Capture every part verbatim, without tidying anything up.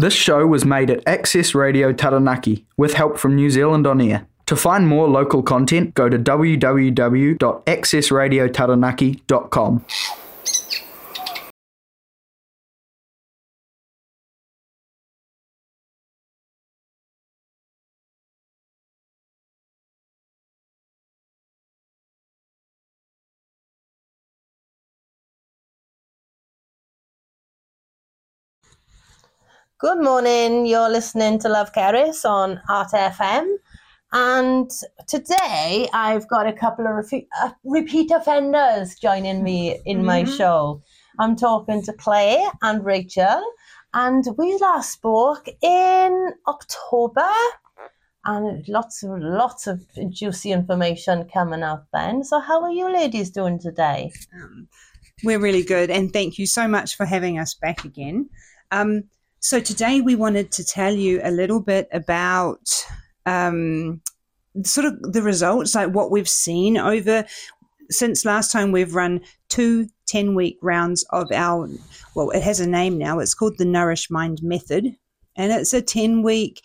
This show was made at Access Radio Taranaki with help from New Zealand On Air. To find more local content, go to w w w dot access radio taranaki dot com. Good morning, you're listening to Love Caris on Art F M, and today I've got a couple of repeat, uh, repeat offenders joining me in mm-hmm. my show. I'm talking to Claire and Rachel, and we last spoke in October, and lots of lots of juicy information coming out then. So how are you ladies doing today? Um, we're really good, and thank you so much for having us back again. Um, So today we wanted to tell you a little bit about um, sort of the results, like what we've seen over since last time. We've run two ten-week rounds of our, well, it has a name now. It's called the Nourish Mind Method, and it's a ten-week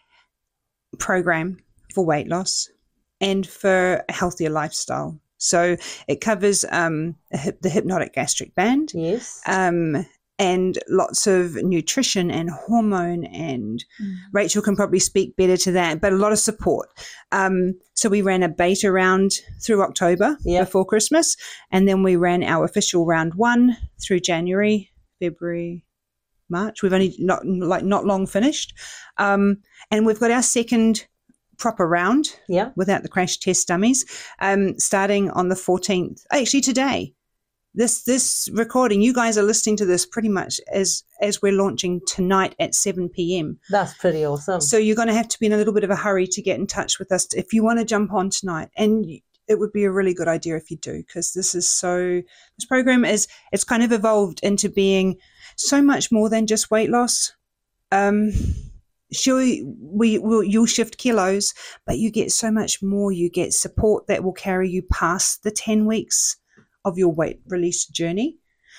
program for weight loss and for a healthier lifestyle. So it covers um, the hypnotic gastric band. Yes. Um, and lots of nutrition and hormone, and mm. Rachel can probably speak better to that, but a lot of support. Um, so we ran a beta round through October yep. before Christmas, and then we ran our official round one through January, February, March. We've only not like not long finished. Um, and we've got our second proper round yeah. without the crash test dummies, um, starting on the fourteenth, actually today. This this recording, you guys are listening to this pretty much as as we're launching tonight at seven p.m. That's pretty awesome. So you're going to have to be in a little bit of a hurry to get in touch with us if you want to jump on tonight. And it would be a really good idea if you do, because this is so, this program is, it's kind of evolved into being so much more than just weight loss. Um, sure, we will, you'll shift kilos, but you get so much more. You get support that will carry you past the ten weeks of your weight release journey,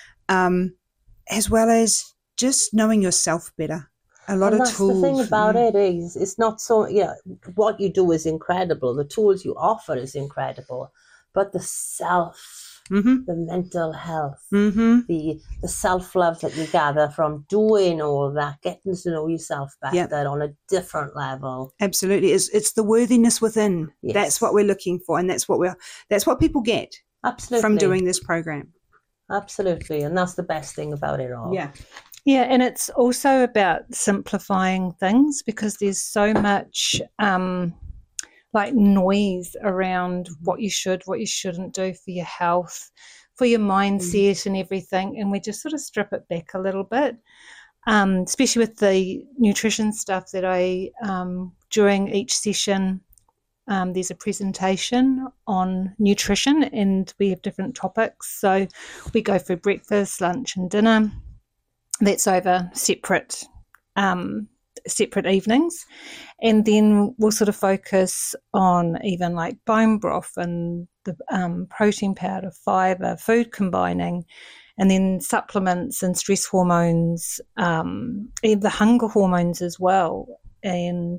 um, as well as just knowing yourself better. A lot and of that's tools. The thing about mm. it is, it's not so, yeah, what you do is incredible. The tools you offer is incredible, but the self, mm-hmm. the mental health, mm-hmm. the the self-love that you gather from doing all that, getting to know yourself better yep. on a different level. Absolutely. It's, it's the worthiness within. Yes. That's what we're looking for. And that's what we're, that's what people get. Absolutely. From doing this program. Absolutely. And that's the best thing about it all. Yeah. Yeah. And it's also about simplifying things, because there's so much um, like noise around what you should, what you shouldn't do for your health, for your mindset mm. and everything. And we just sort of strip it back a little bit, um, especially with the nutrition stuff that I, um, during each session, Um, there's a presentation on nutrition, and we have different topics. So we go through breakfast, lunch and dinner. That's over separate um, separate evenings. And then we'll sort of focus on even like bone broth and the um, protein powder, fibre, food combining, and then supplements and stress hormones, um, and the hunger hormones as well, and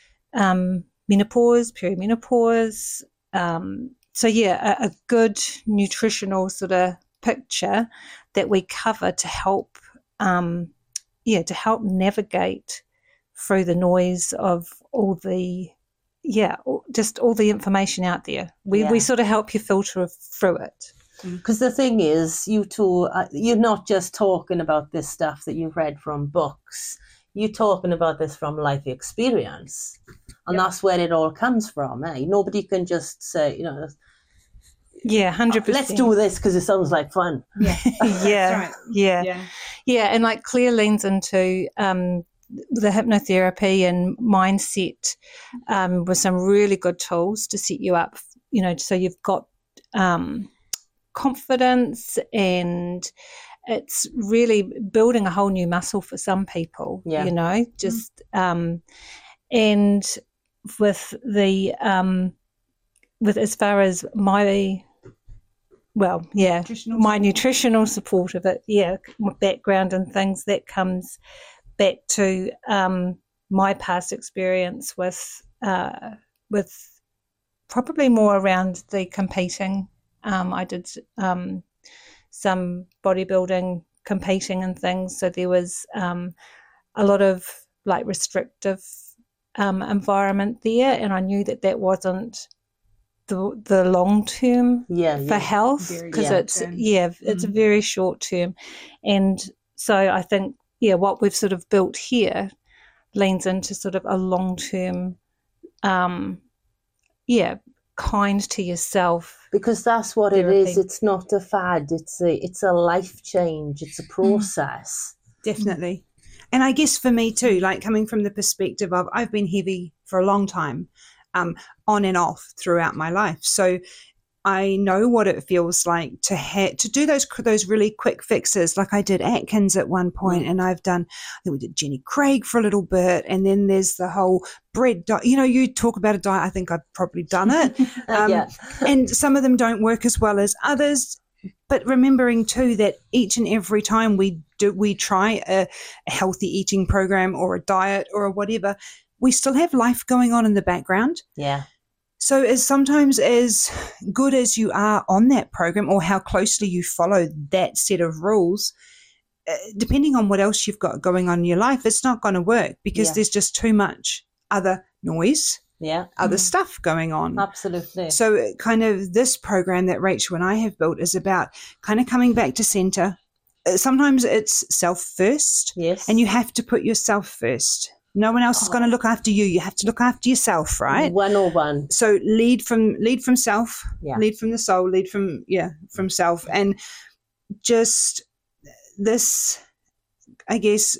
um menopause, perimenopause. Um, so, yeah, a, a good nutritional sort of picture that we cover to help, um, yeah, to help navigate through the noise of all the, yeah, just all the information out there. We yeah. we sort of help you filter through it. Because the thing is, you two, uh, you're not just talking about this stuff that you've read from books. You're talking about this from life experience. And yep. that's where it all comes from. Eh? Nobody can just say, you know, yeah, one hundred percent. Let's do this because it sounds like fun. Yeah, yeah, right. yeah, yeah, yeah. And like Claire leans into um, the hypnotherapy and mindset um, with some really good tools to set you up, you know, so you've got um, confidence, and it's really building a whole new muscle for some people, yeah. you know, just um, and with the um, with as far as my well, yeah, nutritional my support. nutritional support of it, yeah, background and things that comes back to um, my past experience with uh, with probably more around the competing. Um, I did um, some bodybuilding, competing and things, so there was um, a lot of like restrictive um, environment there, and I knew that that wasn't the the long term Yeah, for yeah. health, Very because short it's term. yeah it's Mm. very short term, and so I think yeah what we've sort of built here leans into sort of a long term um yeah kind to yourself. Because that's what it Therapy. is. It's not a fad. It's a it's a life change. It's a process. Definitely. And I guess for me too, like coming from the perspective of I've been heavy for a long time, um, on and off throughout my life. So I know what it feels like to ha- to do those those really quick fixes. Like I did Atkins at one point, and I've done, I think we did Jenny Craig for a little bit, and then there's the whole bread diet. You know, you talk about a diet, I think I've probably done it. Um, yeah. and some of them don't work as well as others. But remembering too that each and every time we do, we try a, a healthy eating program or a diet or a whatever, we still have life going on in the background. Yeah. So as sometimes as good as you are on that program or how closely you follow that set of rules, uh, depending on what else you've got going on in your life, it's not going to work because Yeah. there's just too much other noise, Yeah. other Mm. stuff going on. Absolutely. So uh, kind of this program that Rachel and I have built is about kind of coming back to center. Uh, Sometimes it's self first, Yes. and you have to put yourself first. No one else is going to look after you. You have to look after yourself, right? one oh one. So lead from lead from self, Yeah. lead from the soul, lead from yeah, from self. And just this, I guess,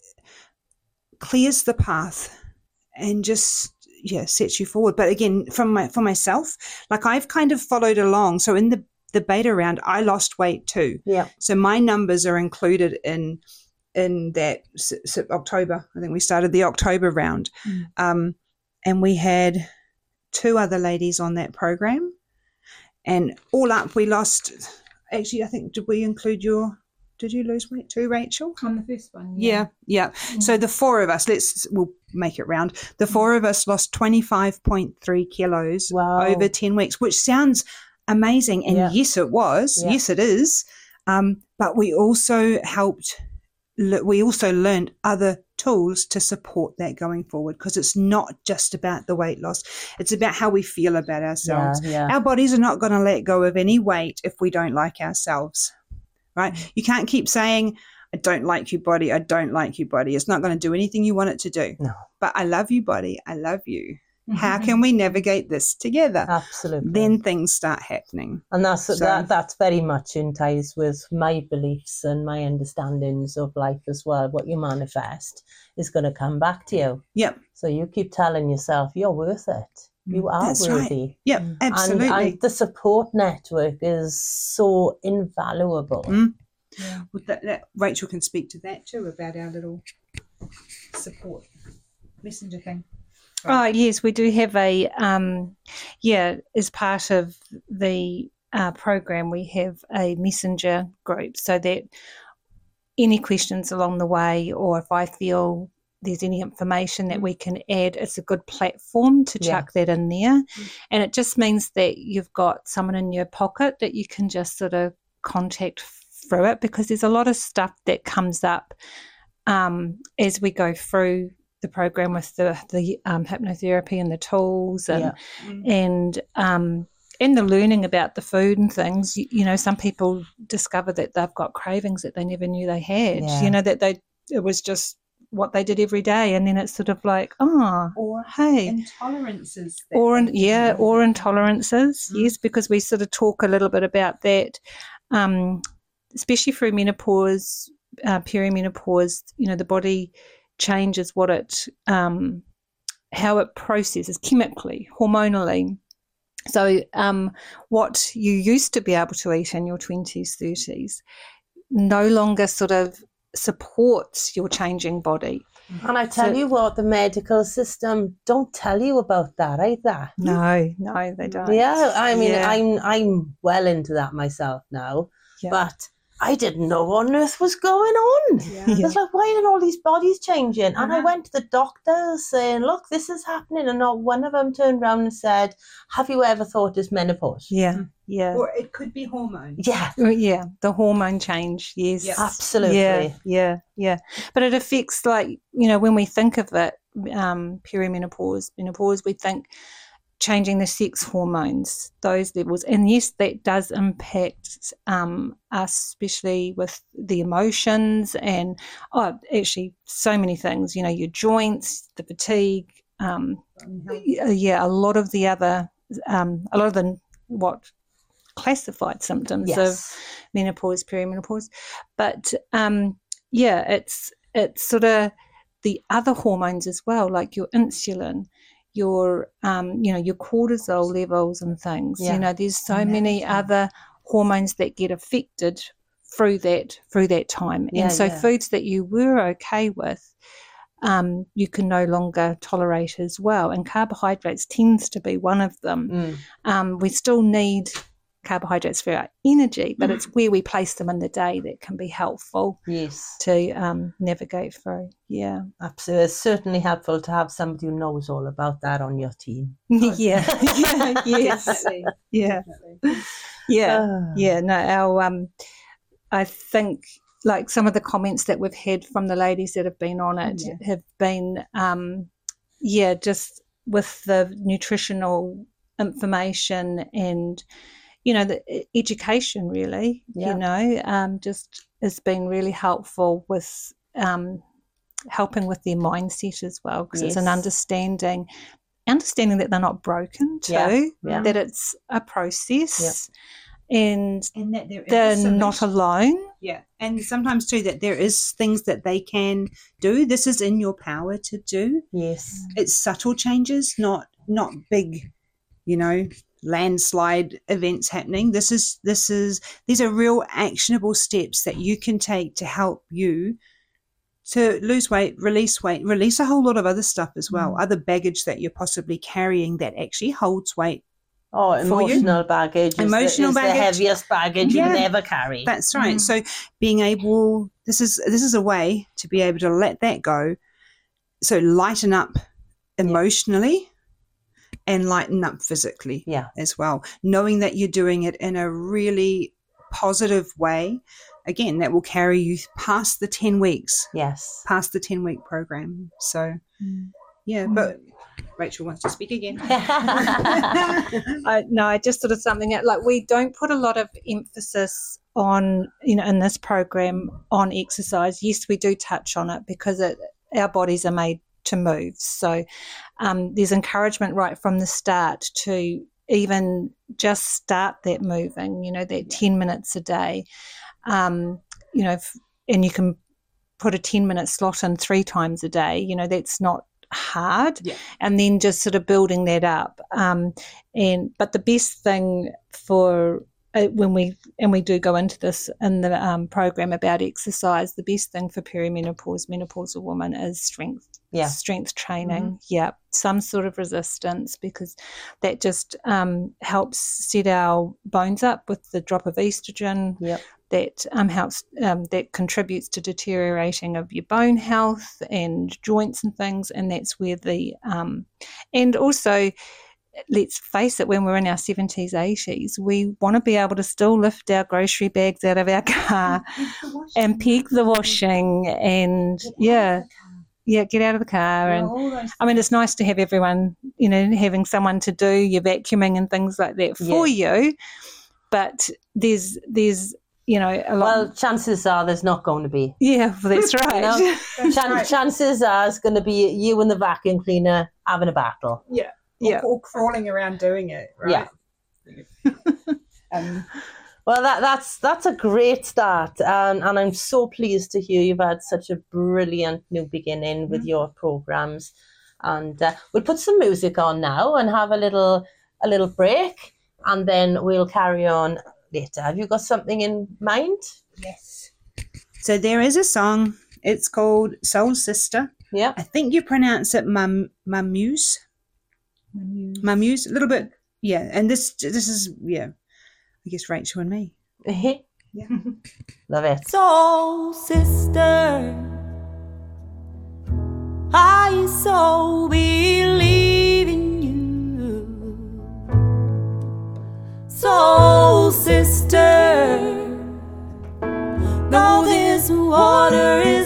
clears the path and just yeah sets you forward. But again, from my for myself, like I've kind of followed along. So in the the beta round, I lost weight too. Yeah. So my numbers are included in in that s- s- October. I think we started the October round, Mm. um, and we had two other ladies on that program, and all up we lost. Actually, I think did we include your? Did you lose weight too, Rachel? On the first one, Yeah, yeah. So the four of us, let's we'll make it round. The four of us lost twenty-five point three kilos Wow. over ten weeks, which sounds amazing. And Yeah. yes, it was. Yeah. Yes, it is. Um, but we also helped. le- We also learned other tools to support that going forward, because it's not just about the weight loss. It's about how we feel about ourselves. Yeah. Our bodies are not going to let go of any weight if we don't like ourselves, right? You can't keep saying, I don't like you, body. I don't like you, body. It's not going to do anything you want it to do. No. But I love you, body. I love you. How can we navigate this together? Absolutely. Then things start happening. And that's So- that. That's very much in ties with my beliefs and my understandings of life as well. What you manifest is going to come back to you. Yep. So you keep telling yourself you're worth it. You are That's right. worthy. Yep. Absolutely. And, and the support network is so invaluable. Mm. Yeah. Well, that, that, Rachel can speak to that too, about our little support messenger thing. Oh yes, we do have a um, yeah. As part of the uh, program, we have a messenger group, so that any questions along the way, or if I feel there's any information that we can add, it's a good platform to Yeah. chuck that in there, and it just means that you've got someone in your pocket that you can just sort of contact through it, because there's a lot of stuff that comes up um, as we go through the program with the the um, hypnotherapy and the tools and Yeah. Mm. and um, and the learning about the food and things. You, you know, some people discover that they've got cravings that they never knew they had. Yeah. You know, that they it was just what they did every day, and then it's sort of like, oh, Or hey. intolerances. that Or in, they- yeah, or intolerances, Mm. yes, because we sort of talk a little bit about that, um, especially through menopause, uh, perimenopause. You know, the body changes what it, um, how it processes chemically, hormonally. So, um, what you used to be able to eat in your twenties, thirties, no longer sort of supports your changing body. And I tell So- you what, the medical system don't tell you about that either. No, no, they don't. Yeah, I mean, Yeah. I'm I'm well into that myself now, Yeah. but I didn't know what on earth was going on. Yeah. I was like, why are all these bodies changing? And I Uh-huh. went to the doctors saying, look, this is happening. And not one of them turned around and said, have you ever thought it's menopause? Yeah, yeah. Or it could be hormones. Yeah, Well, yeah, the hormone change, yes. Yeah. absolutely. Yeah, yeah, yeah. But it affects, like, you know, when we think of it, um, perimenopause, menopause, we think changing the sex hormones, those levels. And yes, that does impact um, us, especially with the emotions and, oh, actually so many things, you know, your joints, the fatigue, um, yeah, a lot of the other, um, a lot of the, what, classified symptoms Yes. of menopause, perimenopause. But um, yeah, it's it's sort of the other hormones as well, like your insulin, your um, you know, your cortisol levels and things. Yeah. You know, there's so many other hormones that get affected through that through that time. Yeah, and so yeah. foods that you were okay with, um, you can no longer tolerate as well. And carbohydrates tends to be one of them. Mm. Um, we still need carbohydrates for our energy, but it's where we place them in the day that can be helpful Yes, to um, navigate through. Yeah. absolutely. It's certainly helpful to have somebody who knows all about that on your team. yeah. yeah. Yes. Definitely. Yeah. Definitely. Yeah. Ah. Yeah. No, our, um, I think like some of the comments that we've had from the ladies that have been on it Yeah. have been, um, yeah, just with the nutritional information and, you know, the e- education really, Yeah. you know, um, just has been really helpful with um, helping with their mindset as well, because it's an Yes. understanding, understanding that they're not broken too, Yeah, yeah. that it's a process and And that there is they're a not solution. alone. Yeah, and sometimes too that there is things that they can do. This is in your power to do. Yes. It's subtle changes, not not big, you know, landslide events happening. This is this is these are real actionable steps that you can take to help you to lose weight, release weight, release a whole lot of other stuff as well, other baggage that you're possibly carrying that actually holds weight. Oh, For you. emotional baggage. Is Emotional the, is baggage. the heaviest baggage Yeah. you never carry. That's right. Mm. So being able, this is this is a way to be able to let that go. So lighten up emotionally and lighten up physically Yeah. as well. Knowing that you're doing it in a really positive way, again, that will carry you past the ten weeks, Yes. past the ten week program. So yeah, but Rachel wants to speak again. I no, I just sort of something that, like, we don't put a lot of emphasis on, you know, in this program on exercise. Yes, we do touch on it because it, our bodies are made to move. So um, there's encouragement right from the start to even just start that moving, you know, that ten minutes a day, um, you know, f- and you can put a ten minute slot in three times a day, you know, that's not hard. Yeah. And then just sort of building that up. Um, and but the best thing for uh, when we and we do go into this in the um, program about exercise, the best thing for perimenopause, menopausal woman is strength. Yeah. Strength training. Yeah. Some sort of resistance, because that just um, helps set our bones up with the drop of estrogen. Yep. That um, helps, um, that contributes to deteriorating of your bone health and joints and things, and that's where the um, and also, let's face it, when we're in our seventies, eighties, we want to be able to still lift our grocery bags out of our car and peg the washing and yeah, yeah, get out of the car. And I mean, it's nice to have everyone, you know, having someone to do your vacuuming and things like that for you, but there's there's you know, a lot. Well, chances are there's not going to be. Yeah, well, that's right. You know? Chan- right. Chances are it's going to be you and the vacuum cleaner having a battle. Yeah. Yeah. Or, or crawling around doing it, right? Yeah. um, Well, that, that's that's a great start, um, and I'm so pleased to hear you've had such a brilliant new beginning with your programs. And uh, we'll put some music on now and have a little a little break, and then we'll carry on later. Have you got something in mind? yes. So there is a song. It's called Soul Sister. Yeah. I think you pronounce it Mam Mamuse. Mamuse. A little bit. Yeah. And this this is, yeah, I guess Rachel and me. Yeah. Love it. Soul sister, I so believe in you. Soul sister, though this water is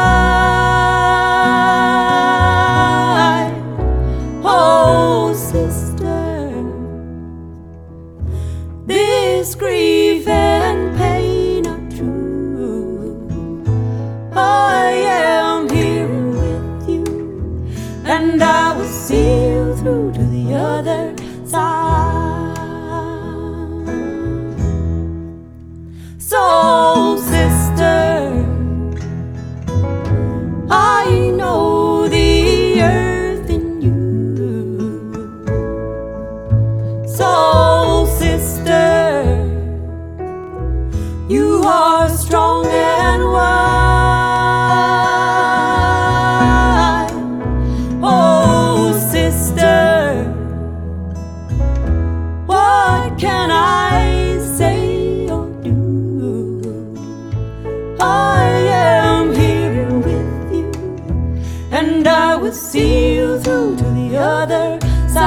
wide. Oh sister, this grief and pain are true. I am here with you, and I will see you through to the other side. Soul sister, I know the earth in you. Soul sister, you are strong and wide. Oh sister, what can I say or do? I am here with you, and I will see you through to the other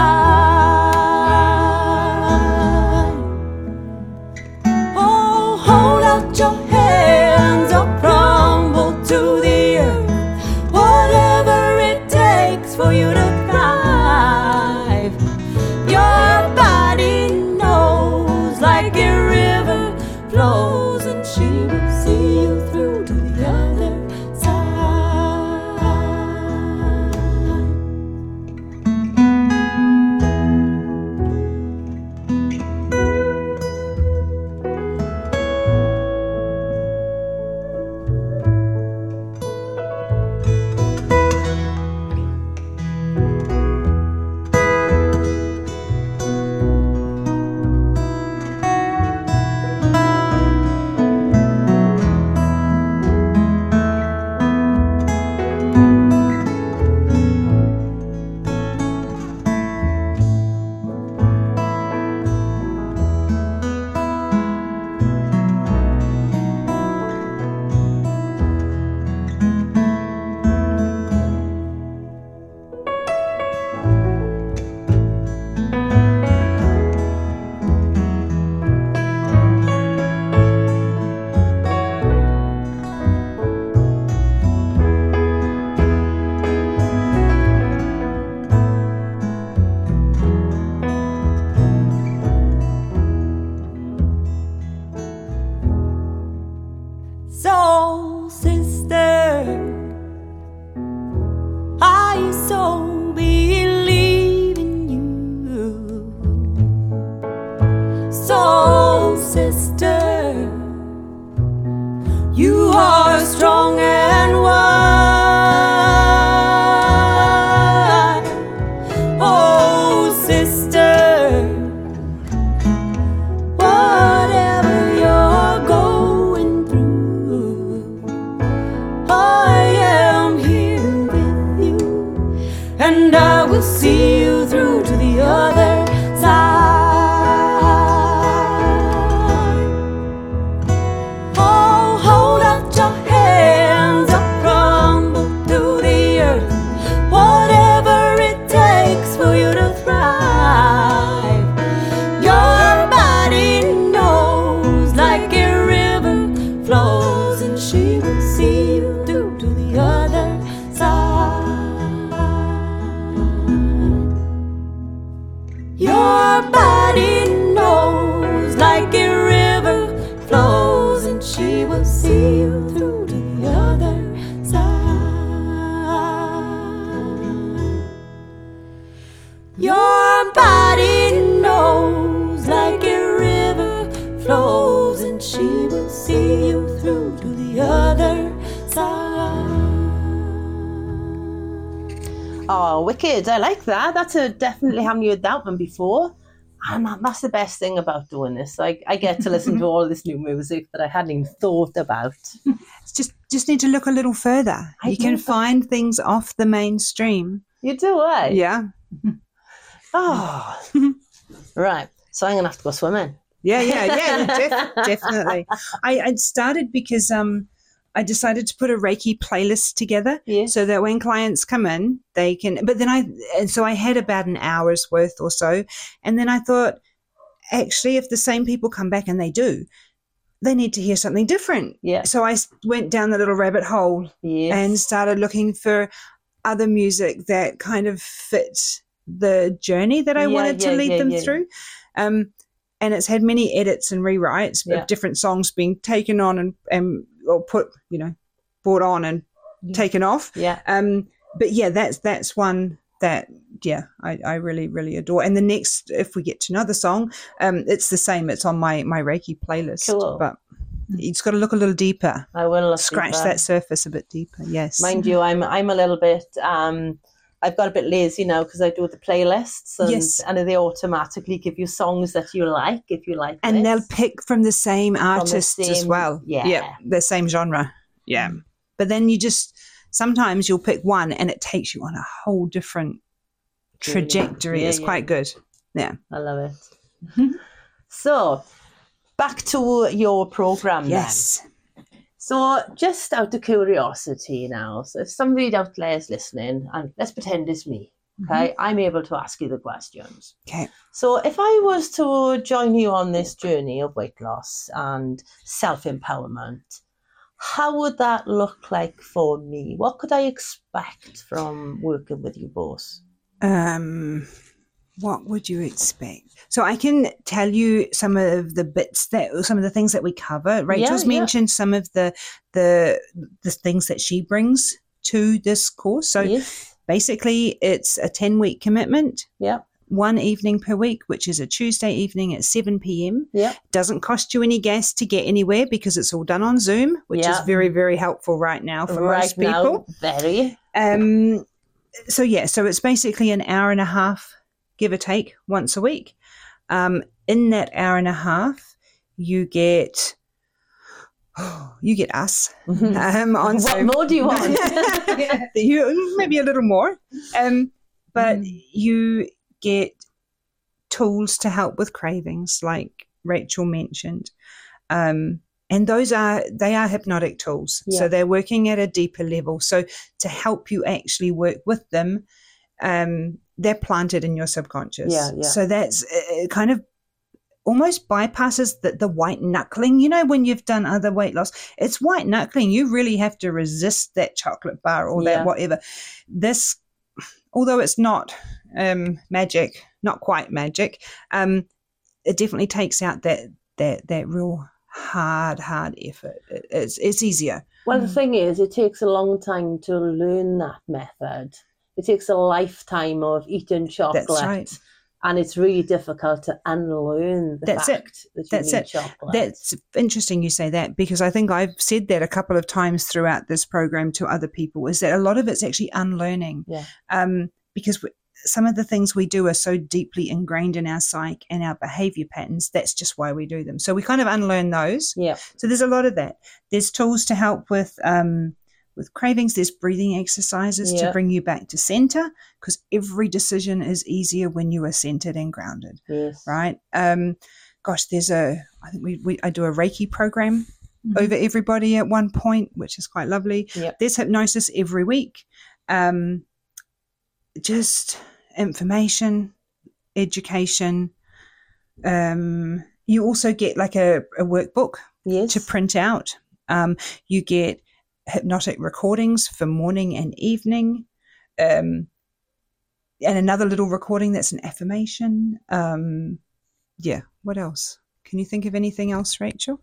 side. Oh, hold out your hands or crumble to the earth. Whatever it takes for you to thrive. Your body knows like a river flows, and she will see you through to the other side. Soul sister, I so believe in you. Soul sister, you are strong and wide. Oh sister, whatever you're going through, I am here with you, and I will see you through to the other side. Oh, hold out your hands or crumble to the earth. Whatever it takes for you to thrive. Your body knows like a river flows, and she will see you through to the other side. Your body knows like a river flows, and she will see you through to the other side. Your body knows like a river flows, and she will see you through to the other side. Oh, wicked. I like that. That's a definitely haven't heard that one before. And that, that's the best thing about doing this. Like, I get to listen to all this new music that I hadn't even thought about. It's just just need to look a little further. I you can know. find things off the mainstream. You do, eh? Yeah. Oh. Right. So I'm going to have to go swimming. Yeah, yeah, yeah, def- definitely. I, I started because um, I decided to put a Reiki playlist together Yes. so that when clients come in, they can. But then I, and so I had about an hour's worth or so, and then I thought, actually, if the same people come back and they do, they need to hear something different. Yeah. So I s- went down the little rabbit hole Yes. and started looking for other music that kind of fits the journey that I Yeah, wanted to yeah, lead yeah, them yeah. through. Um, and it's had many edits and rewrites Yeah. of different songs being taken on and, and or put, you know, brought on and Yeah. taken off. Yeah. Um, but yeah, that's that's one that yeah, I, I really really adore. And the next, if we get to another song, um, it's the same. It's on my my Reiki playlist. Cool. But you just got to look a little deeper, I will look scratch deeper. that surface a bit deeper. Yes, Mind you, I'm I'm a little bit um I've got a bit lazy now because I do the playlists and, Yes. and they automatically give you songs that you like if you like and this. they'll pick from the same artists as same- well. yeah. the same genre. Yeah, but then you just sometimes you'll pick one and it takes you on a whole different trajectory. Yeah, It's yeah. quite good. Yeah. I love it. So back to your program then. Yes. So just out of curiosity now, so if somebody out there is listening, and let's pretend it's me, okay, I'm able to ask you the questions. Okay. So if I was to join you on this journey of weight loss and self-empowerment, how would that look like for me? What could I expect from working with you both? Um, what would you expect? So I can tell you some of the bits that, some of the things that we cover. Rachel's yeah. mentioned some of the the the things that she brings to this course. So Yes. basically, it's a ten week commitment. Yeah. One evening per week, which is a Tuesday evening at seven p.m. Yeah. Doesn't cost you any gas to get anywhere because it's all done on Zoom, which Yeah. is very, very helpful right now for Right most people. now, very. Um, so yeah, so it's basically an hour and a half, give or take, once a week. Um, in that hour and a half, you get you get us um, on What Zoom. more do you want? you, maybe a little more, um, but you get tools to help with cravings, like Rachel mentioned. Um, and those are, they are hypnotic tools. Yeah. So they're working at a deeper level. So to help you actually work with them, um, they're planted in your subconscious. Yeah, yeah. So that's uh, kind of almost bypasses the, the white knuckling. You know, when you've done other weight loss, it's white knuckling. You really have to resist that chocolate bar or Yeah. that whatever. This, although it's not um, magic, not quite magic, um, it definitely takes out that that that real hard, hard effort. It, it's it's easier. Well, the thing is, it takes a long time to learn that method. It takes a lifetime of eating chocolate. That's right. And it's really difficult to unlearn the That's it. fact that you That's need it. chocolate. That's interesting you say that, because I think I've said that a couple of times throughout this program to other people, is that a lot of it's actually unlearning. Yeah. Um, because we, some of the things we do are so deeply ingrained in our psyche and our behavior patterns. That's just why we do them. So we kind of unlearn those. Yeah. So there's a lot of that. There's tools to help with um, with cravings. There's breathing exercises Yeah. to bring you back to center, because every decision is easier when you are centered and grounded. Yes. Right. Um, gosh, there's a, I think we, we I do a Reiki program over everybody at one point, which is quite lovely. Yep. There's hypnosis every week. Um, just information, education. Um, you also get like a, a workbook Yes. to print out. Um, you get hypnotic recordings for morning and evening. Um, and another little recording that's an affirmation. Um, yeah. What else? Can you think of anything else, Rachel?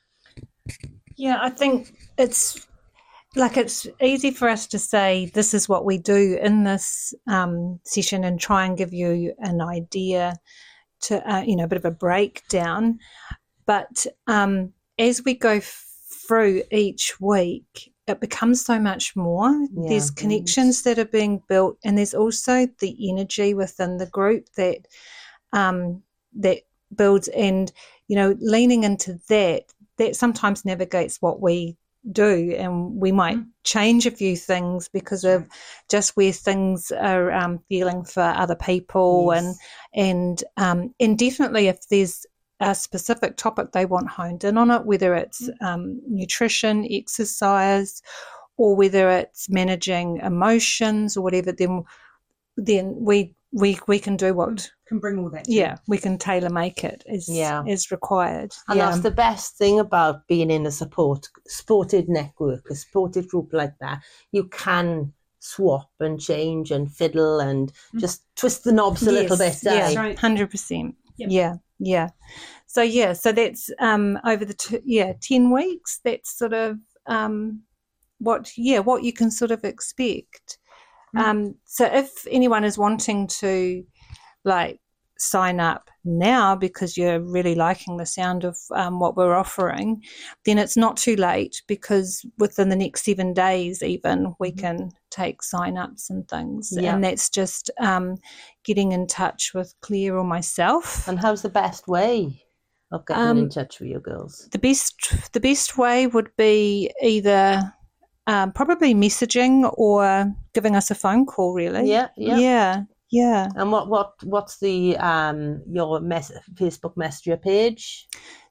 Yeah, I think it's like it's easy for us to say this is what we do in this um, session and try and give you an idea to, uh, you know, a bit of a breakdown. But um, as we go f- through each week, it becomes so much more. Yeah. There's connections that are being built, and there's also the energy within the group that um, that builds, and you know, leaning into that. That sometimes navigates what we do, and we might change a few things because of just where things are um, feeling for other people, Yes. and and um, and definitely if there's a specific topic they want honed in on it, whether it's um, nutrition, exercise, or whether it's managing emotions or whatever, then then we we we can do what Can bring all that. to yeah we can tailor make it as Yeah. as required. And yeah. that's the best thing about being in a support, supported network, a supported group like that. You can swap and change and fiddle and just twist the knobs a little bit. Yes, yeah, eh? right. hundred percent. Yep. Yeah, yeah. So yeah, so that's um over the two, yeah ten weeks. That's sort of um what yeah what you can sort of expect. Mm. Um, so if anyone is wanting to like sign up now because you're really liking the sound of um, what we're offering, then it's not too late, because within the next seven days even we can take sign-ups and things. Yeah. And that's just um, getting in touch with Claire or myself. And how's the best way of getting Um, in touch with you girls? The best the best way would be either um, probably messaging or giving us a phone call, really. Yeah, yeah. Yeah, yeah. And what, what what's the um your mess- Facebook Messenger page?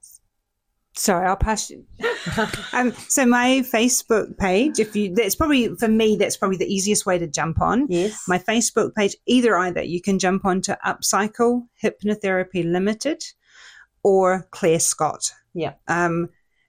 Sorry, I'll pass you. Um, so my Facebook page, if you, that's probably, for me, that's probably the easiest way to jump on. Yes. My Facebook page, either either, you can jump on to Upcycle Hypnotherapy Limited or Claire Scott. Yeah. Um,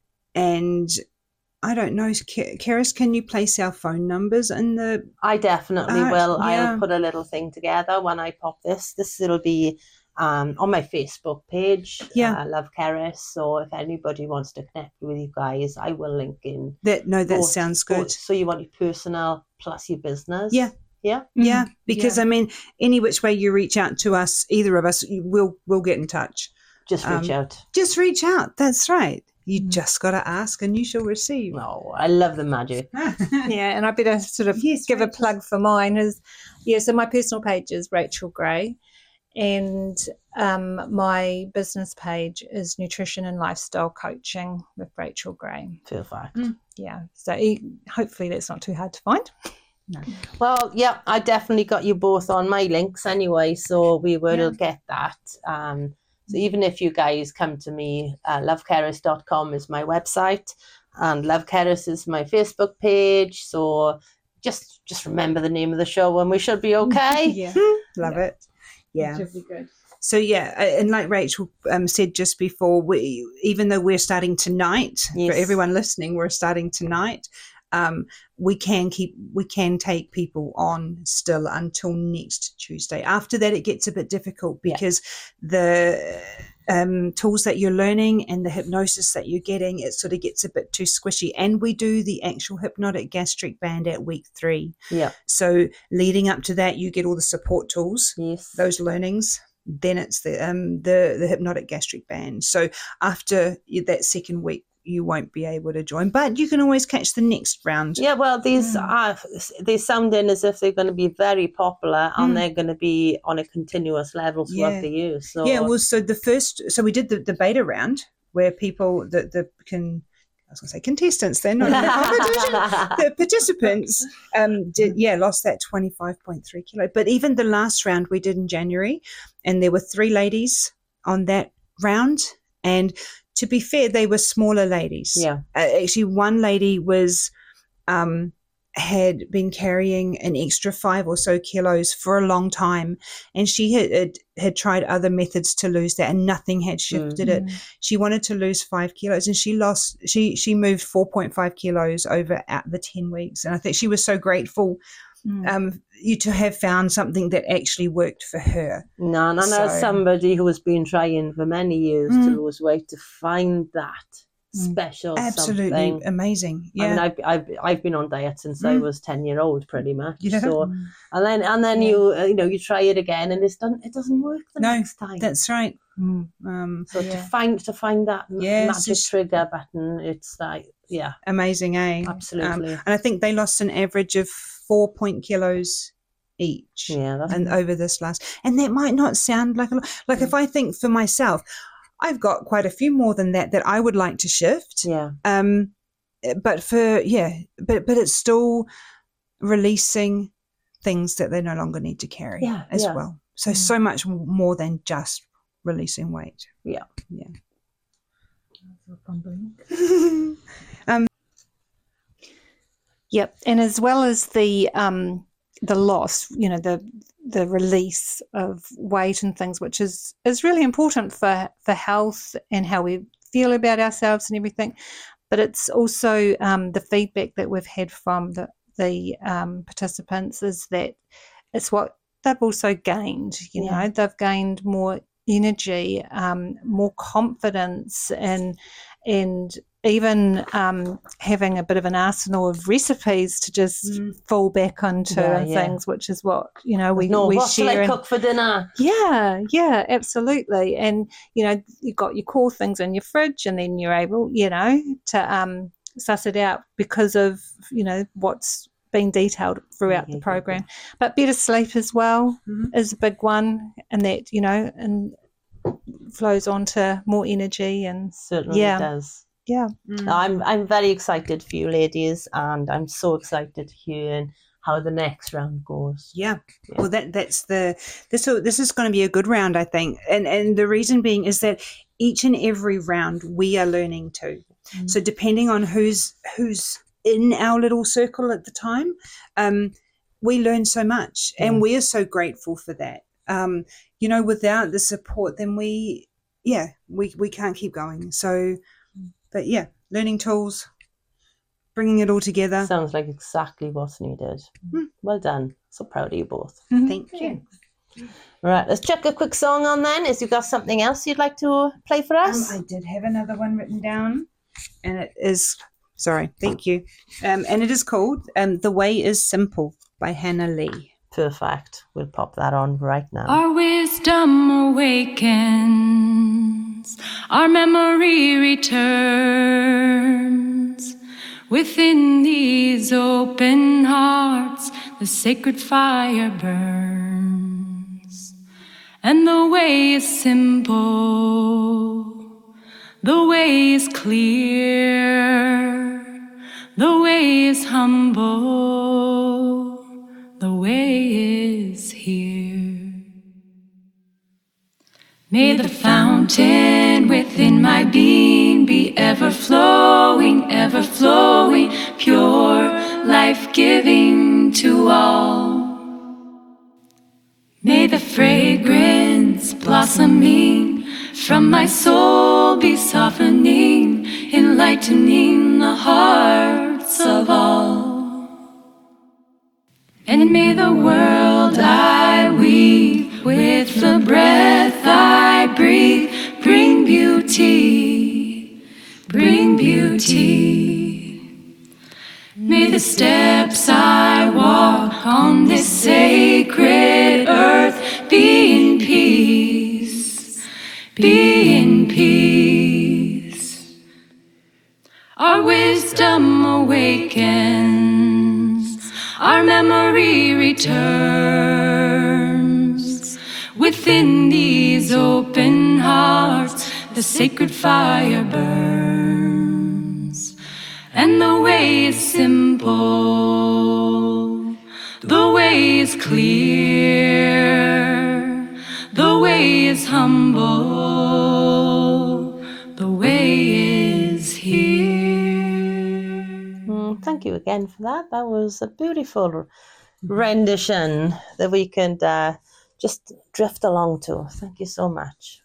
and I don't know, Ka- Karis, can you place our phone numbers in the? I definitely Uh, will. yeah. I'll put a little thing together when I pop this. This will be um, on my Facebook page. Yeah. uh, Love Keris. So if anybody wants to connect with you guys, I will link in. That no, that both- sounds both. good. So you want your personal plus your business. Yeah. Yeah. Yeah, Mhm. because Yeah. I mean, any which way you reach out to us, either of us, you- we'll we'll get in touch. Just reach Um, out. Just reach out. That's right. You Mhm. just got to ask, and you shall receive. No, I love the magic. Yeah, and I better sort of Yes, give a Rachel. plug for mine. Is yeah, so my personal page is Rachel Gray, and um, my business page is Nutrition and Lifestyle Coaching with Rachel Gray. Perfect. Yeah, so e- hopefully that's not too hard to find. Well, yeah, I definitely got you both on my links anyway, so we will Yeah. get that. Um, so even if you guys come to me, uh, love keris dot com is my website, and Love Keris is my Facebook page. So just just remember the name of the show, and we should be okay. Yeah, love it. Yeah. Should be good. So yeah, uh, and like Rachel um, said just before, we even though we're starting tonight, Yes. for everyone listening, we're starting tonight. Um, we can keep, we can take people on still until next Tuesday. After that, it gets a bit difficult Yeah. because the um, tools that you're learning and the hypnosis that you're getting, it sort of gets a bit too squishy. And we do the actual hypnotic gastric band at week three. Yeah. So leading up to that, you get all the support tools, Yes. those learnings. Then it's the um the the hypnotic gastric band. So after you- that second week, you won't be able to join, but you can always catch the next round. Yeah, well, these Mm. are they sounding as if they're going to be very popular, and Mm. they're going to be on a continuous level throughout Yeah. the year. So Yeah, well, so the first, so we did the, the beta round where people that the can, I was going to say contestants, they're not in the competition. The participants, um, did yeah, lost that twenty-five point three kilo. But even the last round we did in January, and there were three ladies on that round, and to be fair, they were smaller ladies. yeah, Uh, actually, one lady was um, had been carrying an extra five or so kilos for a long time, and she had had, had tried other methods to lose that, and nothing had shifted it. She wanted to lose five kilos, and she lost. She she moved four point five kilos over at the ten weeks, and I think she was so grateful Mm. um, you to have found something that actually worked for her. no, and I know So- somebody who has been trying for many years Mm. to lose weight to find that Mm. special Absolutely something. amazing. Yeah. I mean, I've, I've I've been on diet since I Mm. was ten year old, pretty much. Yeah. So, and then and then Yeah. you uh, you know you try it again, and it's done. It doesn't work the No, next time. That's right. Mm. Um, so to Yeah. find to find that m- Yeah, magic so sh- trigger button, it's like yeah, amazing, eh? Um, absolutely. and I think they lost an average of four point kilos each. yeah, that's And over this last, and that might not sound like a lot. Like if I think for myself, I've got quite a few more than that that I would like to shift. yeah. Um, but for yeah, but but it's still releasing things that they no longer need to carry Yeah, as yeah. well. So Mm. so much more than just releasing weight. Yeah. Yeah. Yep, and as well as the um, the loss, you know, the the release of weight and things, which is is really important for for health and how we feel about ourselves and everything. But it's also um, the feedback that we've had from the the um, participants is that it's what they've also gained. You Yeah. know, they've gained more energy, um, more confidence, and and even um, having a bit of an arsenal of recipes to just Mm. fall back onto Yeah, and yeah. things, which is what, you know, we, no, we what shall share. I and- cook for dinner? yeah, yeah, absolutely. And, you know, you've got your core things in your fridge, and then you're able, you know, to um, suss it out because of, you know, what's been detailed throughout Yeah, the yeah, program. But better sleep as well Mhm. is a big one, and that, you know, and flows on to more energy and, Certainly Yeah. does. yeah. Mm. I'm I'm very excited for you ladies, and I'm so excited to hear how the next round goes. Yeah. Yeah. Well, that that's the this this is going to be a good round, I think, and and the reason being is that each and every round we are learning too. Mm. So depending on who's who's in our little circle at the time, um, we learn so much, and Yeah. we are so grateful for that. Um, you know, without the support, then we, yeah, we we can't keep going. So, but yeah, learning tools, bringing it all together. Sounds like exactly what's needed. Mm. Well done. So proud of you both. Thank you. Right, let's check a quick song on then. Is you got something else you'd like to play for Um, us? I did have another one written down, and it is sorry, thank you, um, and it is called um, "The Way Is Simple" by Hannah Lee. Perfect. We'll pop that on right now. Our wisdom awakens, our memory returns. Within these open hearts, the sacred fire burns. And the way is simple, the way is clear, the way is humble, the way is here. May the fountain within my being be ever flowing, ever flowing, pure, life-giving to all. May the fragrance blossoming from my soul be softening, enlightening the hearts of all. And may the world I weave with the breath I breathe bring beauty, bring beauty. May the steps I walk on this sacred earth be in peace, be in peace. Our wisdom awakens, our memory returns. Within these open hearts, the sacred fire burns. And the way is simple, the way is clear, the way is humble, the way is here. Mm, thank you again for that. That was a beautiful rendition that we can uh, just drift along to. Thank you so much.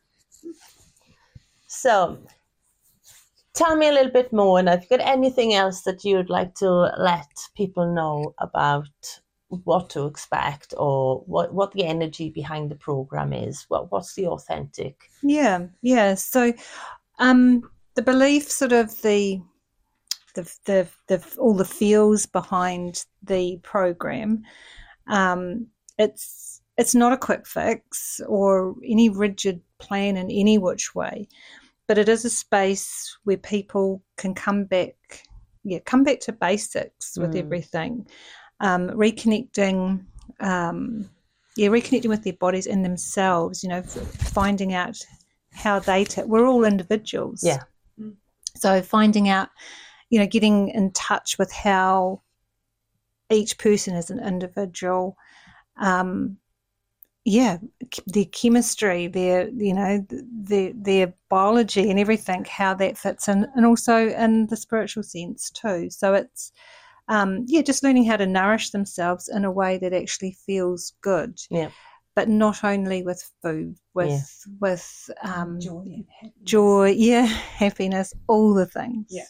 So, tell me a little bit more, and have you got anything else that you'd like to let people know about what to expect, or what, what the energy behind the program is? What what's the authentic? Yeah, yeah. So, um, the belief, sort of the, the, the, the all the feels behind the program. Um, it's it's not a quick fix or any rigid plan in any which way, but it is a space where people can come back, yeah, come back to basics with Mm. everything, um, reconnecting. Um, yeah, reconnecting with their bodies and themselves, you know, f- finding out how they, t- we're all individuals. Yeah. So finding out, you know, getting in touch with how each person is an individual, um, yeah, their chemistry, their, you know, their, their biology and everything, how that fits in, and also in the spiritual sense too. So it's, um, yeah, just learning how to nourish themselves in a way that actually feels good. Yeah. But not only with food, with, Yeah. with um, Joy and happiness. joy, yeah, happiness, all the things. Yeah.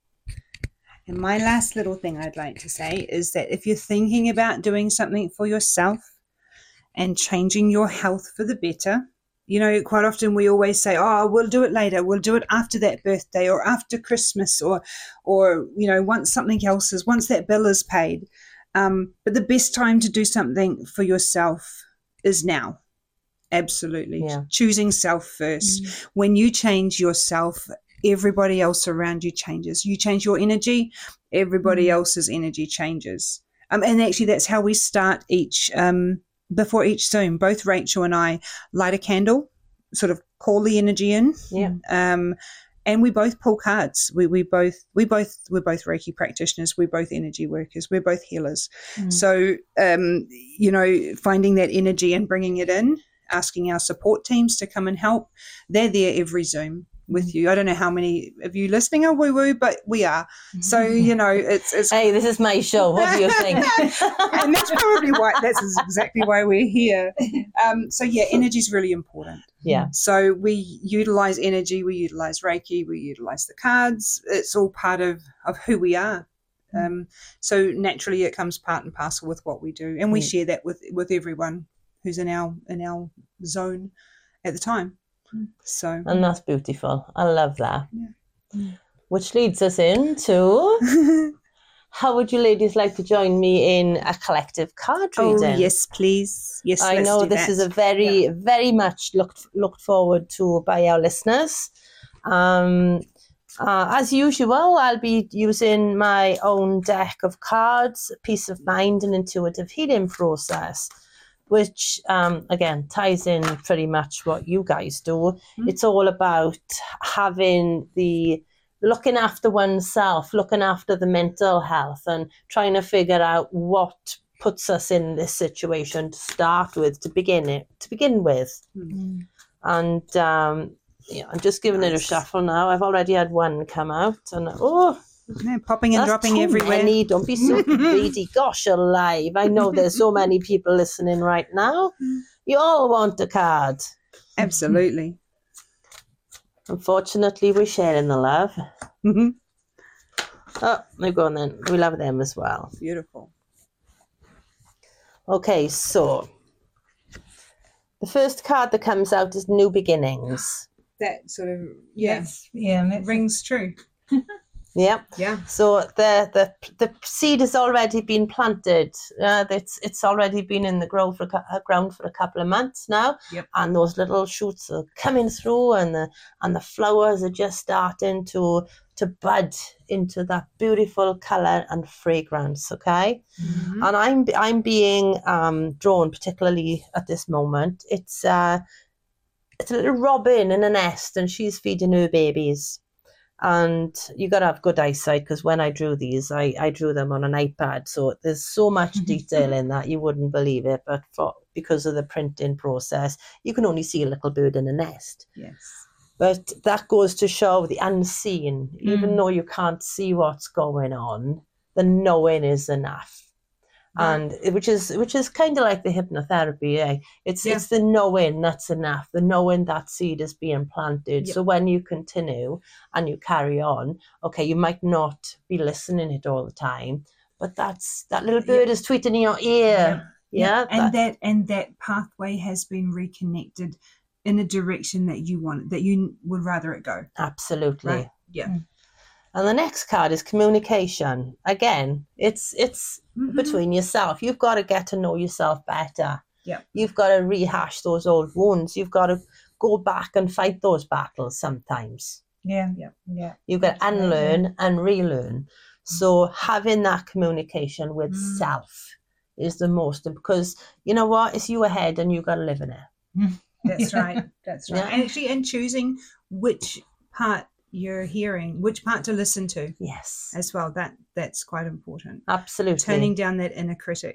And my last little thing I'd like to say is that if you're thinking about doing something for yourself and changing your health for the better, you know, quite often we always say, oh, we'll do it later. We'll do it after that birthday or after Christmas or, or you know, once something else is, once that bill is paid. Um, but the best time to do something for yourself is now. Absolutely. Yeah. Choosing self first. Mm. When you change yourself, everybody else around you changes. You change your energy, everybody Mm. else's energy changes. Um, and actually, that's how we start each, um, before each Zoom. Both Rachel and I light a candle, sort of call the energy in. Yeah. Um, and we both pull cards. We we both we both we're both Reiki practitioners. We're both energy workers. We're both healers. Mm. So um, you know, finding that energy and bringing it in, asking our support teams to come and help. They're there every Zoom with you. I don't know how many of you listening are woo woo, but we are. So you know, it's it's. Hey, this is my show. What do you think? And that's probably why. That's exactly why we're here. Um, so yeah, energy is really important. Yeah. So we utilize energy. We utilize Reiki. We utilize the cards. It's all part of of who we are. Um, so naturally, it comes part and parcel with what we do, and we Mm. share that with with everyone who's in our in our zone at the time. So And that's beautiful. I love that. Yeah. Which leads us into how would you ladies like to join me in a collective card oh reading? yes, please. Yes, I let's know do this that. is a very, very much looked looked forward to by our listeners. Um, uh, as usual, I'll be using my own deck of cards, Peace of Mind and Intuitive Healing Process, which, um, again, ties in pretty much what you guys do. Mm. It's all about having the looking after oneself, looking after the mental health, and trying to figure out what puts us in this situation to start with, to begin it, to begin with. Mm. And um, yeah, I'm just giving it a Nice. shuffle now. I've already had one come out, and oh, Yeah, popping and that's dropping too everywhere. many. Don't be so greedy. Gosh alive. I know there's so many people listening right now. You all want a card. Absolutely. Unfortunately, we're sharing the love. Mhm. Oh, there we go on then. We love them as well. Beautiful. Okay, so the first card that comes out is New Beginnings. That sort of yeah That's, yeah, that's rings true. Yep. Yeah. So the the the seed has already been planted. Uh, it's it's already been in the ground for a cou- uh, ground for a couple of months now, Yep. and those little shoots are coming through, and the and the flowers are just starting to to bud into that beautiful color and fragrance. Okay, Mhm. and I'm I'm being um, drawn particularly at this moment. It's uh, it's a little robin in a nest, and she's feeding her babies. And you got to have good eyesight, because when I drew these, I, I drew them on an iPad. So there's so much detail in that you wouldn't believe it. But for because of the printing process, you can only see a little bird in a nest. Yes. But that goes to show the unseen. Even Mm. though you can't see what's going on, the knowing is enough. And it- which is which is kind of like the hypnotherapy. Eh? It's Yeah. it's the knowing that's enough. The knowing that seed is being planted. Yep. So when you continue and you carry on, okay, you might not be listening it all the time, but that's that little bird is tweeting in your ear. Yeah, and that- that and that pathway has been reconnected in a direction that you want, that you would rather it go. absolutely. Right. Yeah. And the next card is communication. Again, it's it's Mhm. between yourself. You've got to get to know yourself better. Yeah. You've got to rehash those old wounds. You've got to go back and fight those battles sometimes. yeah, Yeah. yeah. You've got to Absolutely. unlearn and relearn. So having that communication with Mm. self is the most, because you know what? It's you ahead and you've got to live in it. That's right. That's right. Yeah. And actually, and choosing which part you're hearing, which part to listen to Yes, as well. That that's quite important. absolutely. Turning down that inner critic.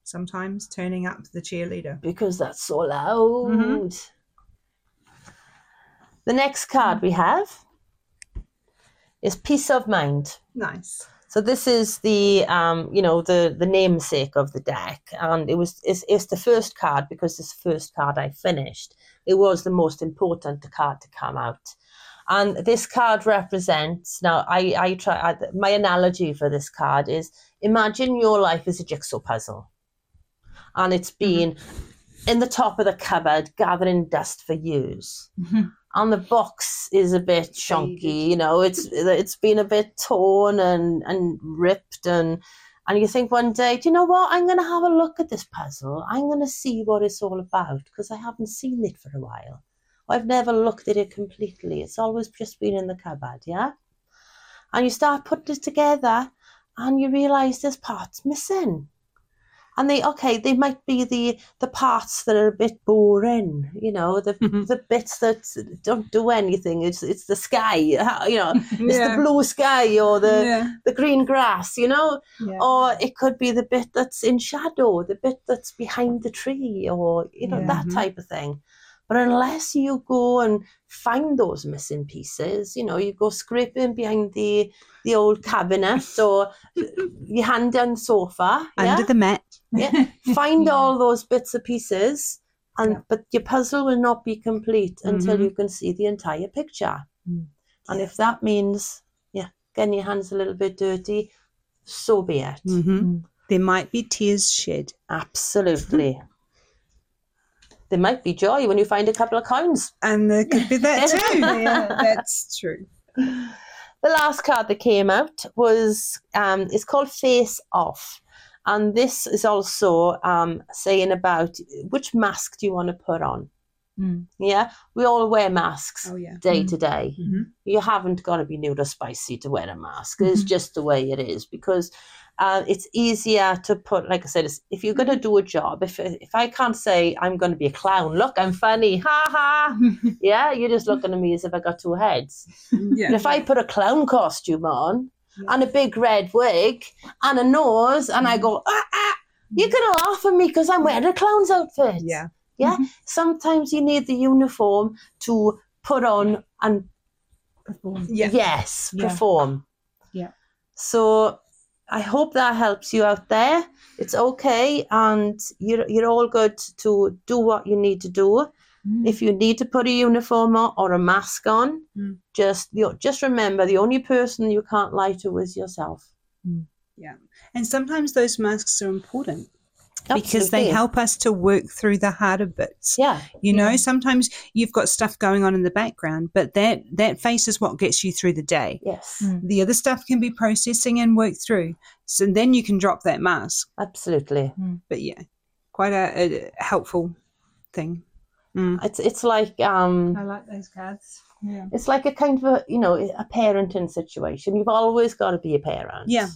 sometimes turning up the cheerleader. Because that's so loud. Mhm. The next card we have is Peace of Mind. Nice. So this is the, um, you know, the, the namesake of the deck, and it was it's, it's the first card because it's the first card I finished. It was the most important card to come out, and this card represents. Now, I I try I, my analogy for this card is imagine your life is a jigsaw puzzle, and it's been mm-hmm. in the top of the cupboard gathering dust for years. Mm-hmm. And the box is a bit chunky, you know, it's it's been a bit torn and, and ripped. And, and you think one day, do you know what? I'm going to have a look at this puzzle. I'm going to see what it's all about because I haven't seen it for a while. I've never looked at it completely. It's always just been in the cupboard, yeah? And you start putting it together and you realise there's parts missing. And they, okay, they might be the, the parts that are a bit boring, you know, the mm-hmm. the bits that don't do anything. It's it's the sky, you know, it's yeah. the blue sky or the yeah. the green grass, you know, yeah. or it could be the bit that's in shadow, the bit that's behind the tree, or you know yeah. that type of thing. But unless you go and find those missing pieces, you know, you go scraping behind the the old cabinet or your hand down the sofa. Under yeah? the mat. Yeah. Find all those bits and pieces, and yeah. but your puzzle will not be complete until mm-hmm. you can see the entire picture. Mm. And if that means, yeah, getting your hands a little bit dirty, so be it. Mm-hmm. Mm. There might be tears shed. Absolutely. There might be joy when you find a couple of coins. And there could be that too. Yeah, that's true. The last card that came out was, um, it's called Face Off. And this is also um, saying about which mask do you want to put on? Mm. Yeah, we all wear masks oh, yeah. day mm. to day. Mm-hmm. You haven't got to be nude or spicy to wear a mask. Mm-hmm. It's just the way it is because uh, it's easier to put, like I said, if you're going to do a job, if if I can't say I'm going to be a clown, look, I'm funny, ha ha, yeah, you're just looking at me as if I got two heads. Yeah. And if I put a clown costume on yeah. and a big red wig and a nose and I go, ah, ah, you're going to laugh at me because I'm wearing a clown's outfit. Yeah. Yeah. Mm-hmm. Sometimes you need the uniform to put on and perform. Yeah. Yes, yeah. perform. Yeah. So I hope that helps you out there. It's okay, and you're you're all good to do what you need to do. Mm. If you need to put a uniform on or a mask on, mm. just you know, just remember the only person you can't lie to is yourself. Mm. Yeah, and sometimes those masks are important. Absolutely. Because they help us to work through the harder bits. Yeah. You know, yeah. sometimes you've got stuff going on in the background, but that, that face is what gets you through the day. Yes. Mm. The other stuff can be processing and worked through. So then you can drop that mask. Absolutely. Mm. But yeah, quite a, a helpful thing. Mm. It's it's like... um. I like those cards. Yeah. It's like a kind of, a, you know, a parenting situation. You've always got to be a parent. Yeah.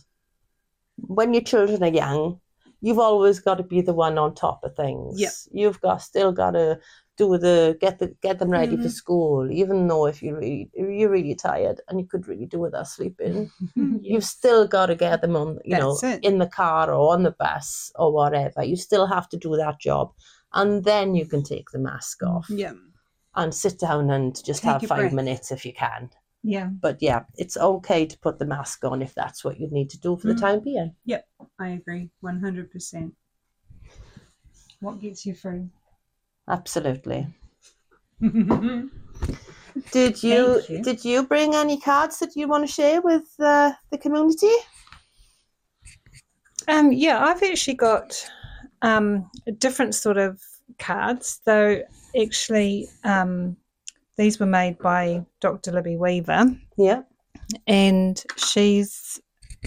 When your children are young, you've always got to be the one on top of things. Yeah. You've got still got to do the get the get them ready mm-hmm. for school, even though if you really you're really tired and you could really do without sleeping, yeah. you've still got to get them on, you That's know, it. in the car or on the bus or whatever. You still have to do that job, and then you can take the mask off. Yeah. And sit down and just Take have a five breath. minutes if you can. Yeah. But yeah, it's okay to put the mask on if that's what you need to do for Mm. the time being. Yep, I agree, one hundred percent. What gets you through? Absolutely. Did you, you. did you bring any cards that you want to share with uh, the community? Um, yeah, I've actually got um, different sort of cards, though actually um, these were made by Doctor Libby Weaver. Yeah. And she's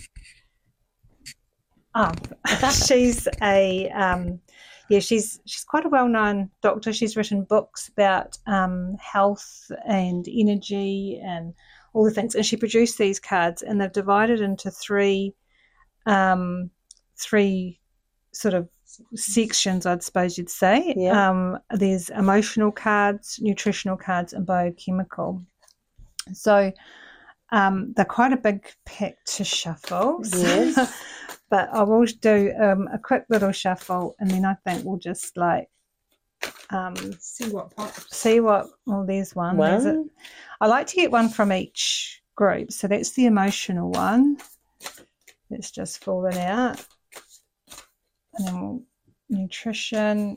oh, she's a um, yeah, she's she's quite a well-known doctor. She's written books about um, health and energy and all the things. And she produced these cards, and they've divided into three um, three sort of sections, I'd suppose you'd say. Yeah. Um, there's emotional cards, nutritional cards, and biochemical. So um, they're quite a big pack to shuffle. Yes. but I will do um, a quick little shuffle, and then I think we'll just like um, See what pops. see what. Well, there's one. There's a, One. I like to get one from each group. So that's the emotional one. It's just fallen out, and then we'll, nutrition.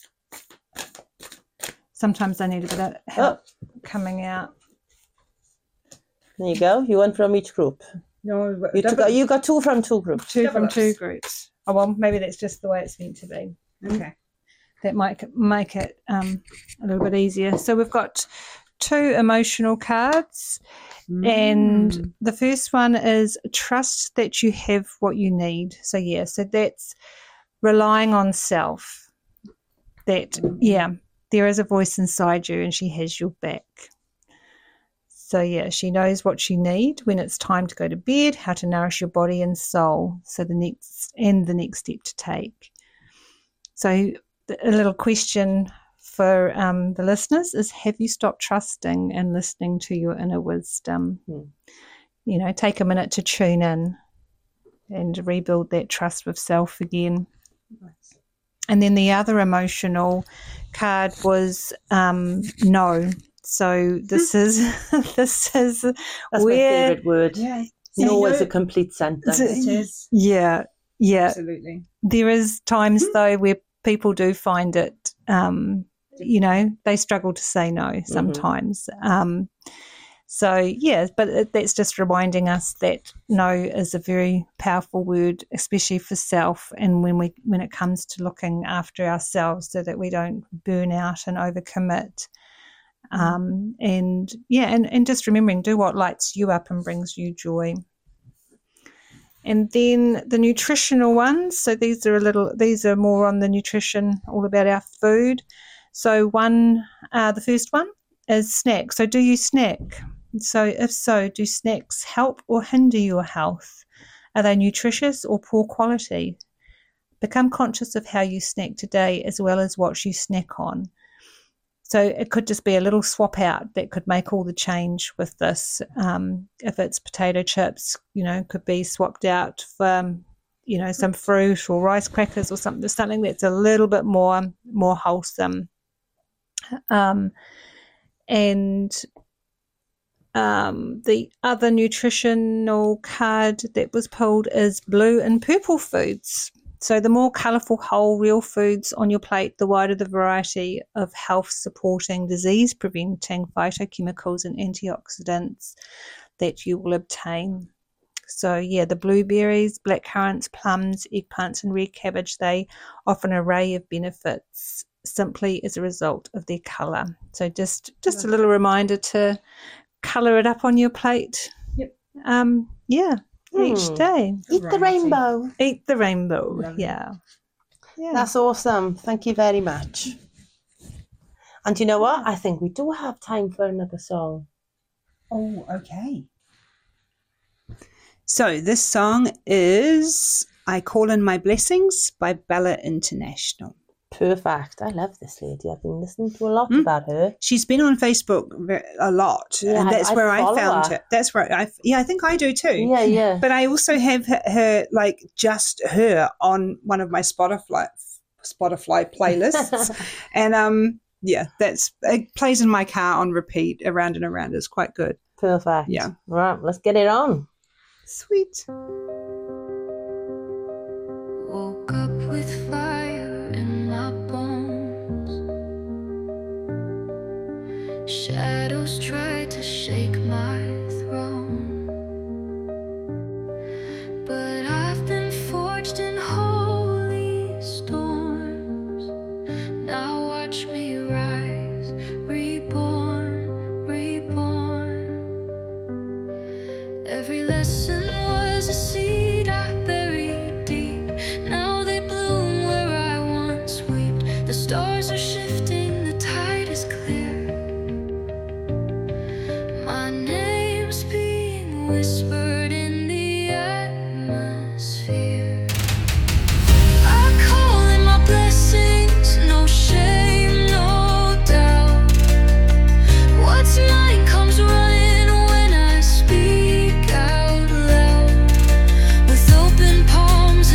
Sometimes I need a bit of help coming out. There you go. You went from each group. No, but You, took, double- you got two from two groups. Two from Double two ups. groups. Oh well, maybe that's just the way it's meant to be. okay. That might make it um, a little bit easier. So we've got two emotional cards, and Mm. the first one is trust that you have what you need. So yeah, so that's relying on self. That yeah, there is a voice inside you, and she has your back. So yeah, she knows what you need when it's time to go to bed, how to nourish your body and soul. So the next and the next step to take. So a little question for um, the listeners is: have you stopped trusting and listening to your inner wisdom? Hmm. You know, take a minute to tune in and rebuild that trust with self again. And then the other emotional card was um, no. So this is this is That's my where favourite word. Yeah. No So is you- a complete sentence. It is. yeah yeah. Absolutely. There is times though where people do find it, um, you know, they struggle to say no sometimes. Um, so yeah, but it, that's just reminding us that no is a very powerful word, especially for self, and when we when it comes to looking after ourselves, so that we don't burn out and overcommit. Um, and yeah, and, and just remembering, do what lights you up and brings you joy. And then the nutritional ones. So these are a little, these are more on the nutrition, all about our food. So one, uh, the first one is snack. So do you snack? So if so, do snacks help or hinder your health? Are they nutritious or poor quality? Become conscious of how you snack today as well as what you snack on. So it could just be a little swap out that could make all the change with this. Um, if it's potato chips, you know, could be swapped out for, um, you know, some fruit or rice crackers or something, something that's a little bit more more wholesome. Um, and um, the other nutritional card that was pulled is blue and purple foods. So the more colourful, whole, real foods on your plate, the wider the variety of health-supporting, disease-preventing phytochemicals and antioxidants that you will obtain. So, yeah, the blueberries, blackcurrants, plums, eggplants and red cabbage, they offer an array of benefits simply as a result of their colour. So just, just a little reminder to colour it up on your plate. Yep. Um, yeah. Each Hmm. day. Eat the Variety. rainbow. Eat the rainbow. Lovely. Yeah. Yeah. That's awesome. Thank you very much. And you know what? I think we do have time for another song. Oh, okay. So this song is I Call in My Blessings by Bella International. Perfect. I love this lady. I've been listening to a lot Hmm? about her. She's been on Facebook ve- a lot, Yeah, and I- that's I where I follow found her. her. That's where I, yeah, I think I do too. Yeah, yeah. But I also have her, her, like just her on one of my Spotify Spotify playlists, and um, yeah, that's it plays in my car on repeat around and around. It's quite good. Perfect. Yeah. Right, let's get it on. Sweet. Woke up with fire in my bones. Shadows tried to shake my throne, but I've been forged in holy storms. Now watch me rise, reborn, reborn. Every lesson was a seed I buried deep. Now they bloom where I once wept. The stars are shifting, the tide is clear. My name's being whispered in the atmosphere. I call in my blessings, no shame, no doubt. What's mine comes running when I speak out loud. With open palms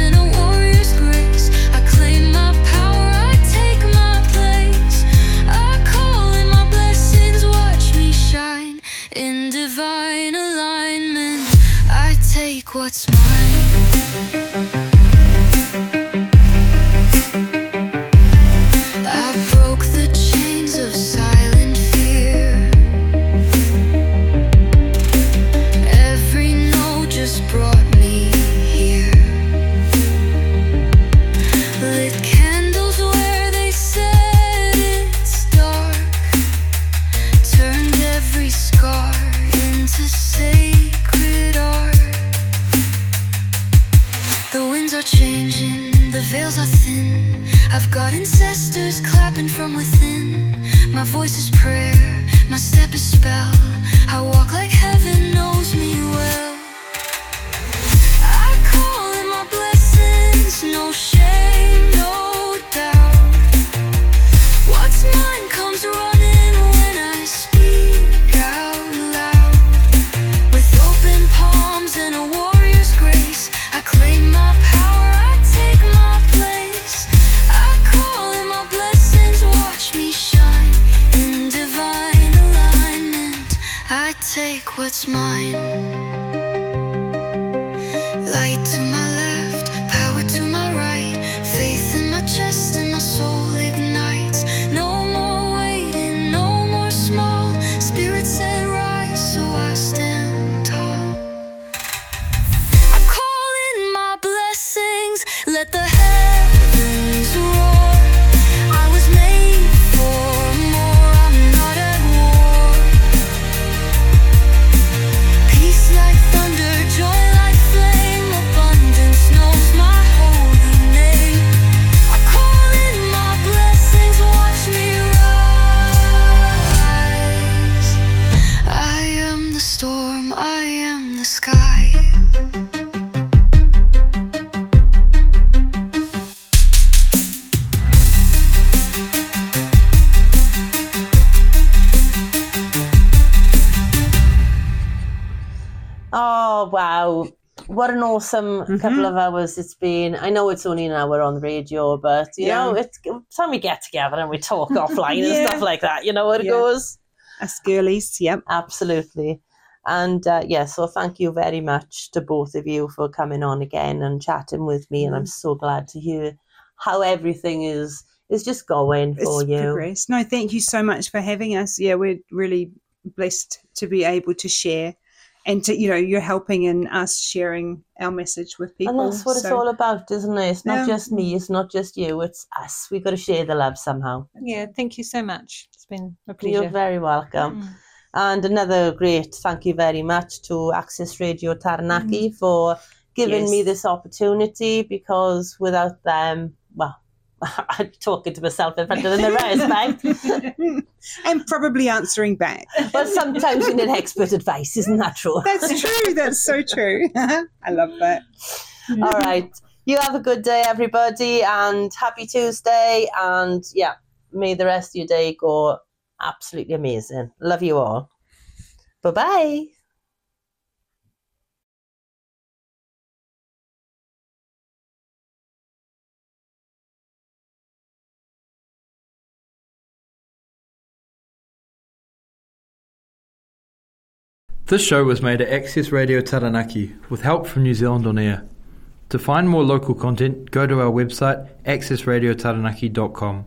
I've got ancestors clapping from within. My voice is prayer, my step is spell. I walk like heaven knows me well. I call in my blessings, no shame, no doubt. What's mine comes running when I speak out loud. With open palms and a warrior's grace, I claim my power, I take my place. I call in my blessings, watch me shine in divine alignment. I take what's mine. Light to my left, power to my right. Faith in my chest and my soul ignites. No more waiting, no more small. Spirit said rise, so I stand tall. I call in my blessings, let the heavens roar. I was made for more, I'm not at war. Peace like thunder, joy like flame. Abundance knows my holy name. I call in my blessings, watch me rise. I am the storm, I am the sky. Oh, wow. What an awesome Mhm. couple of hours it's been. I know it's only an hour on the radio, but, you Yeah. know, it's time we get together and we talk offline and Yeah. stuff like that. You know how it Yeah. goes? Us girlies, yep. Absolutely. And, uh, yeah, so thank you very much to both of you for coming on again and chatting with me. And I'm so glad to hear how everything is is just going for It's you. progressed. No, thank you so much for having us. Yeah, we're really blessed to be able to share, and to, you know, you're helping in us sharing our message with people. And that's what it's So, all about, isn't it? It's not Yeah. just me, it's not just you, it's us. We've got to share the love somehow. Yeah, thank you so much. It's been a You're pleasure. very welcome. Mm. And another great thank you very much to Access Radio Taranaki for giving Yes. me this opportunity, because without them, well, I'm talking to myself in front of the mirror, I expect. and probably answering back. But sometimes you need expert advice, isn't that true? That's true. That's so true. I love that. All right. You have a good day, everybody, and happy Tuesday. And yeah, may the rest of your day go absolutely amazing. Love you all. Bye-bye. This show was made at Access Radio Taranaki with help from New Zealand On Air. To find more local content, go to our website access radio taranaki dot com.